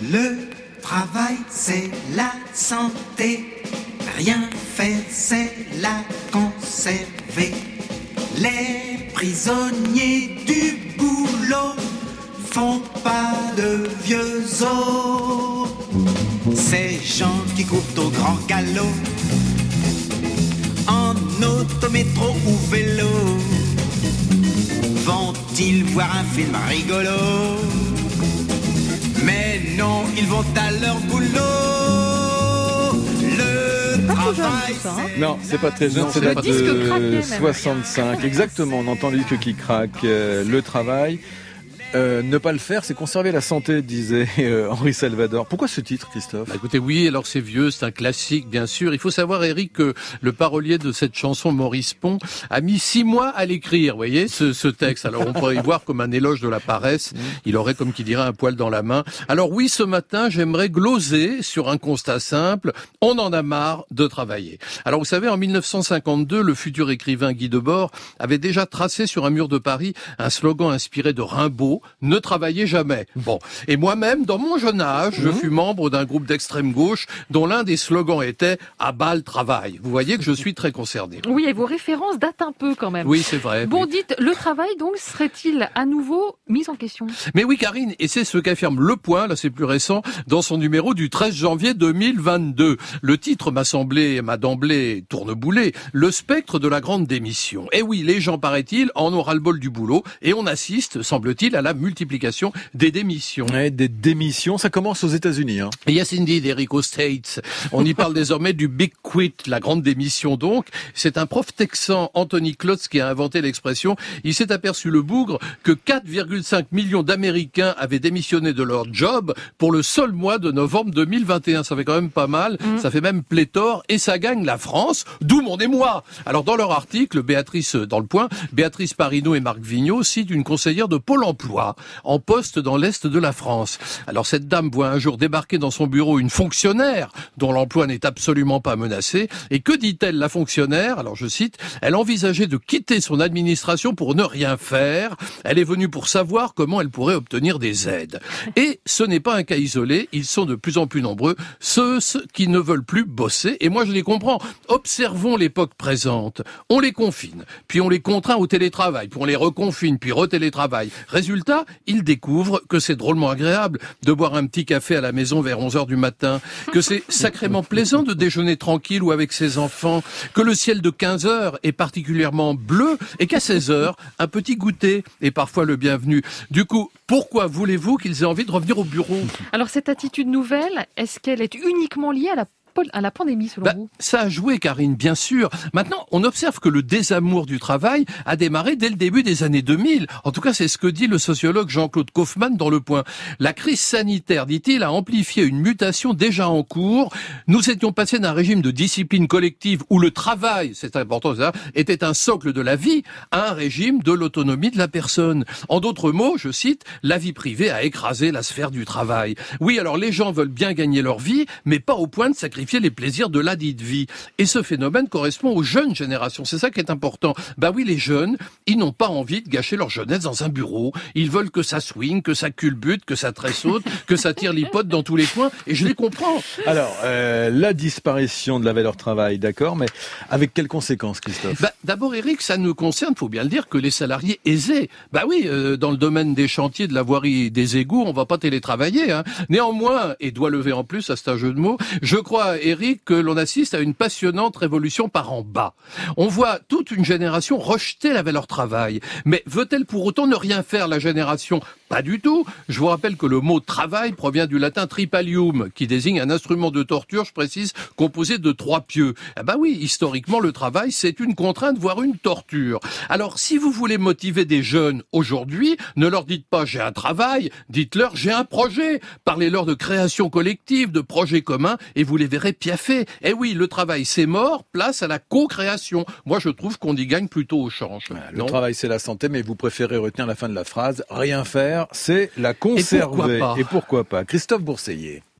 Le travail, c'est la santé. Rien faire, c'est la conserver. Les prisonniers du boulot font pas de vieux os. Ces gens qui courent au grand galop, en auto, métro ou vélo, vont-ils voir un film rigolo? Mais non, ils vont à leur boulot. Le travail, c'est... Non, c'est pas très jeune, c'est date de 65. Exactement, on entend le disque qui craque. Le travail. Ne pas le faire, c'est conserver la santé, disait Henri Salvador. Pourquoi ce titre, Christophe ? Écoutez, oui, alors c'est vieux, c'est un classique, bien sûr. Il faut savoir, Eric, que le parolier de cette chanson, Maurice Pont, a mis 6 mois à l'écrire, vous voyez, ce texte. Alors on pourrait y voir comme un éloge de la paresse. Il aurait, comme qui dirait, un poil dans la main. Alors oui, ce matin, j'aimerais gloser sur un constat simple. On en a marre de travailler. Alors vous savez, en 1952, le futur écrivain Guy Debord avait déjà tracé sur un mur de Paris un slogan inspiré de Rimbaud: ne travaillez jamais. Bon. Et moi-même, dans mon jeune âge, je fus membre d'un groupe d'extrême gauche dont l'un des slogans était « à bas le travail ». Vous voyez que je suis très concerné. Oui, et vos références datent un peu quand même. Oui, c'est vrai. Bon, oui. dites, le travail donc serait-il à nouveau mis en question ? Mais oui, Karine, et c'est ce qu'affirme Le Point, là c'est plus récent, dans son numéro du 13 janvier 2022. Le titre m'a d'emblée tourneboulé, le spectre de la grande démission. Et oui, les gens, paraît-il, en ont ras-le-bol du boulot, et on assiste, semble-t-il, à la multiplication des démissions. Ouais, des démissions, ça commence aux États-Unis. Hein. Yes indeed, Eric, aux States. On y parle désormais du Big Quit, la grande démission donc. C'est un prof texan, Anthony Klotz, qui a inventé l'expression. Il s'est aperçu, le bougre, que 4,5 millions d'Américains avaient démissionné de leur job pour le seul mois de novembre 2021. Ça fait quand même pas mal, ça fait même pléthore, et ça gagne la France, d'où mon émoi. Alors dans leur article, dans Le Point, Béatrice Parino et Marc Vigneault citent une conseillère de Pôle emploi en poste dans l'Est de la France. Alors cette dame voit un jour débarquer dans son bureau une fonctionnaire dont l'emploi n'est absolument pas menacé. Et que dit-elle, la fonctionnaire ? Alors je cite, « Elle envisageait de quitter son administration pour ne rien faire. Elle est venue pour savoir comment elle pourrait obtenir des aides. » Et ce n'est pas un cas isolé, ils sont de plus en plus nombreux, ceux qui ne veulent plus bosser. Et moi je les comprends. Observons l'époque présente. On les confine, puis on les contraint au télétravail, puis on les reconfine, puis retélétravail. Résultat, ils découvrent que c'est drôlement agréable de boire un petit café à la maison vers 11h du matin, que c'est sacrément plaisant de déjeuner tranquille ou avec ses enfants, que le ciel de 15h est particulièrement bleu et qu'à 16h, un petit goûter est parfois le bienvenu. Du coup, pourquoi voulez-vous qu'ils aient envie de revenir au bureau ? Alors cette attitude nouvelle, est-ce qu'elle est uniquement liée à la pandémie, selon vous ? Ça a joué, Karine, bien sûr. Maintenant, on observe que le désamour du travail a démarré dès le début des années 2000. En tout cas, c'est ce que dit le sociologue Jean-Claude Kaufmann dans Le Point. La crise sanitaire, dit-il, a amplifié une mutation déjà en cours. Nous étions passés d'un régime de discipline collective où le travail, c'est important, était un socle de la vie, à un régime de l'autonomie de la personne. En d'autres mots, je cite, la vie privée a écrasé la sphère du travail. Oui, alors les gens veulent bien gagner leur vie, mais pas au point de sacrifier les plaisirs de la dite vie. Et ce phénomène correspond aux jeunes générations. C'est ça qui est important. Bah oui, les jeunes, ils n'ont pas envie de gâcher leur jeunesse dans un bureau. Ils veulent que ça swing, que ça culbute, que ça tressaute, que ça tire l'hypote dans tous les coins. Et je les comprends. Alors, la disparition de la valeur travail, d'accord, mais avec quelles conséquences, Christophe ? D'abord, Eric, ça ne concerne, faut bien le dire, que les salariés aisés. Bah oui, dans le domaine des chantiers, de la voirie, des égouts, on va pas télétravailler. Hein. Néanmoins, et doit lever en plus, ça c'est un jeu de mots, je crois, Eric, que l'on assiste à une passionnante révolution par en bas. On voit toute une génération rejeter la valeur travail. Mais veut-elle pour autant ne rien faire, la génération ? Pas du tout. Je vous rappelle que le mot travail provient du latin tripalium, qui désigne un instrument de torture, je précise, composé de 3 pieux. Ah bah oui, historiquement, le travail, c'est une contrainte, voire une torture. Alors, si vous voulez motiver des jeunes aujourd'hui, ne leur dites pas « j'ai un travail », dites-leur « j'ai un projet ». Parlez-leur de création collective, de projets communs, et vous les verrez piaffer. Eh oui, le travail, c'est mort, place à la co-création. Moi, je trouve qu'on y gagne plutôt au change. Le travail, c'est la santé, mais vous préférez retenir la fin de la phrase. Rien faire, c'est la conserver. Et pourquoi pas ? Christophe Bourseiller.